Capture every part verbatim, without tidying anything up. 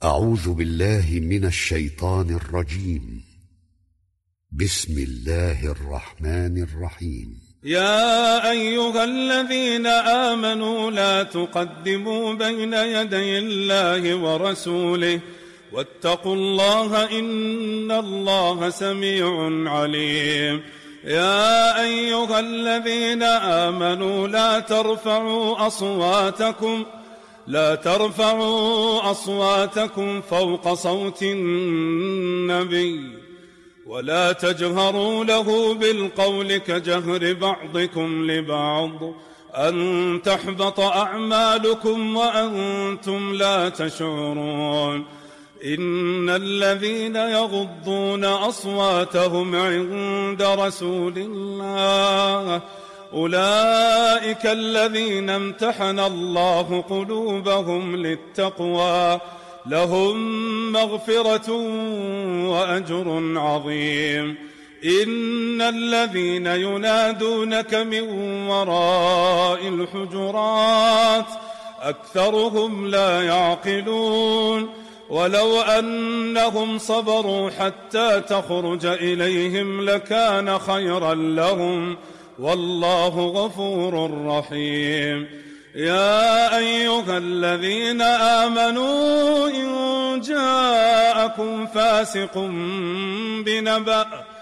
أعوذ بالله من الشيطان الرجيم. بسم الله الرحمن الرحيم. يا أيها الذين آمنوا لا تقدموا بين يدي الله ورسوله واتقوا الله إن الله سميع عليم. يا أيها الذين آمنوا لا ترفعوا أصواتكم لا ترفعوا أصواتكم فوق صوت النبي ولا تجهروا له بالقول كجهر بعضكم لبعض أن تحبط أعمالكم وأنتم لا تشعرون. إن الذين يغضون أصواتهم عند رسول الله أولئك الذين امتحن الله قلوبهم للتقوى لهم مغفرة وأجر عظيم. إن الذين ينادونك من وراء الحجرات أكثرهم لا يعقلون. ولو أنهم صبروا حتى تخرج إليهم لكان خيرا لهم والله غفور رحيم. يا أيها الذين آمنوا إن جاءكم فاسق بنبأ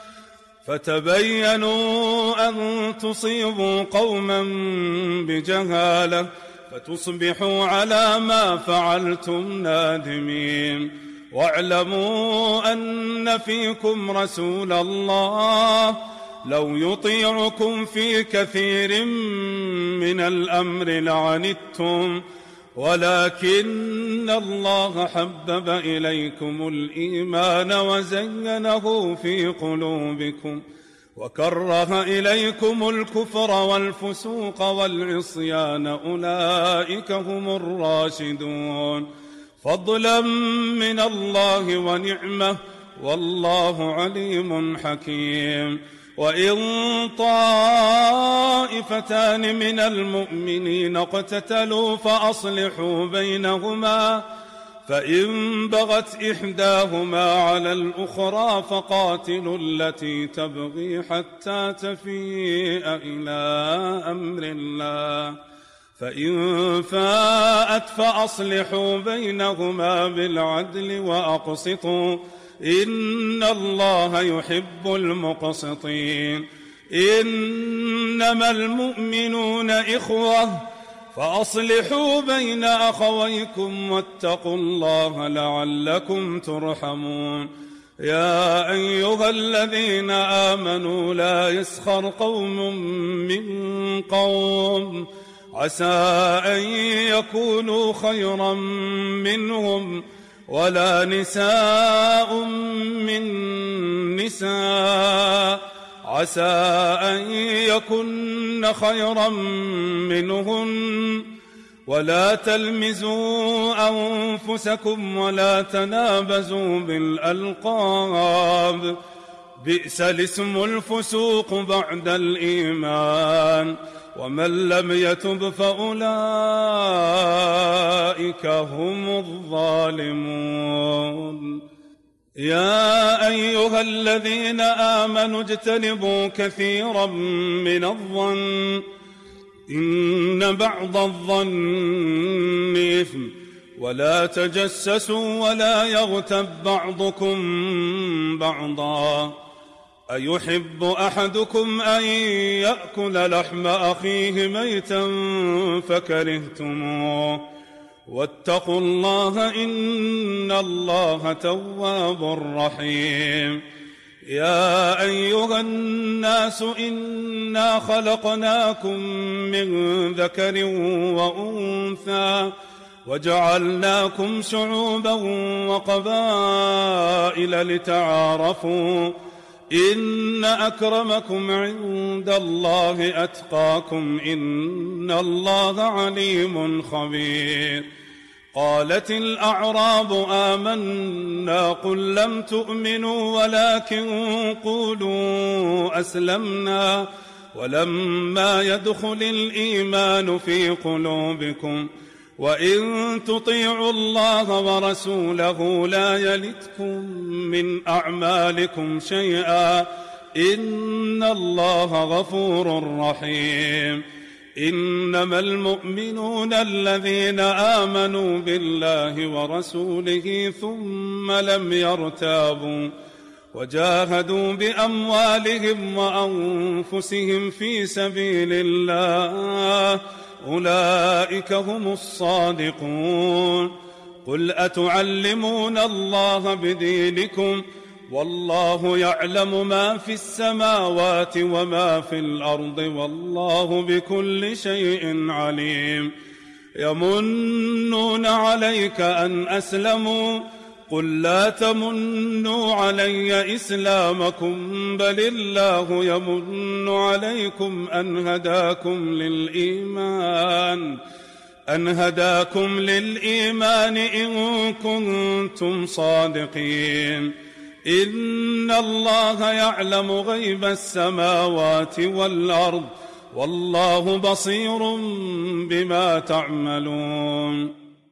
فتبينوا أن تصيبوا قوما بجهالة فتصبحوا على ما فعلتم نادمين. واعلموا أن فيكم رسول الله لو يطيعكم في كثير من الأمر لعنتم ولكن الله حبب إليكم الإيمان وزينه في قلوبكم وكره إليكم الكفر والفسوق والعصيان أولئك هم الراشدون فضلا من الله ونعمة والله عليم حكيم. وإن طائفتان من المؤمنين اقتتلوا فأصلحوا بينهما فإن بغت إحداهما على الأخرى فقاتلوا التي تبغي حتى تفيء إلى أمر الله فإن فاءت فأصلحوا بينهما بالعدل وأقسطوا إن الله يحب المقسطين. إنما المؤمنون إخوة فأصلحوا بين أخويكم واتقوا الله لعلكم ترحمون. يا أيها الذين آمنوا لا يسخر قوم من قوم عسى أن يكونوا خيرا منهم ولا نساء من نساء عسى أن يكن خيرا منهن ولا تلمزوا أنفسكم ولا تنابزوا بالألقاب بئس الاسم الفسوق بعد الإيمان ومن لم يتب فأولئك هم الظالمون. يا أيها الذين آمنوا اجتنبوا كثيرا من الظن إن بعض الظن إثم ولا تجسسوا ولا يغتب بعضكم بعضا أيحب أحدكم أن يأكل لحم أخيه ميتا فكرهتموه واتقوا الله إن الله تواب رحيم. يا أيها الناس إنا خلقناكم من ذكر وأنثى وجعلناكم شعوبا وقبائل لتعارفوا إن أكرمكم عند الله أتقاكم إن الله عليم خبير. قالت الأعراب آمنا قل لم تؤمنوا ولكن قولوا أسلمنا ولما يدخل الإيمان في قلوبكم وإن تطيعوا الله ورسوله لا يلتكم من أعمالكم شيئا إن الله غفور رحيم. إنما المؤمنون الذين آمنوا بالله ورسوله ثم لم يرتابوا وجاهدوا بأموالهم وأنفسهم في سبيل الله أولئك هم الصادقون. قل أتعلمون الله بدينكم والله يعلم ما في السماوات وما في الأرض والله بكل شيء عليم. يمنون عليك أن أسلموا قل لا تمنوا علي إسلامكم بل الله يمن عليكم أن هداكم للإيمان أن هداكم للإيمان إن كنتم صادقين. إن الله يعلم غيب السماوات والأرض والله بصير بما تعملون.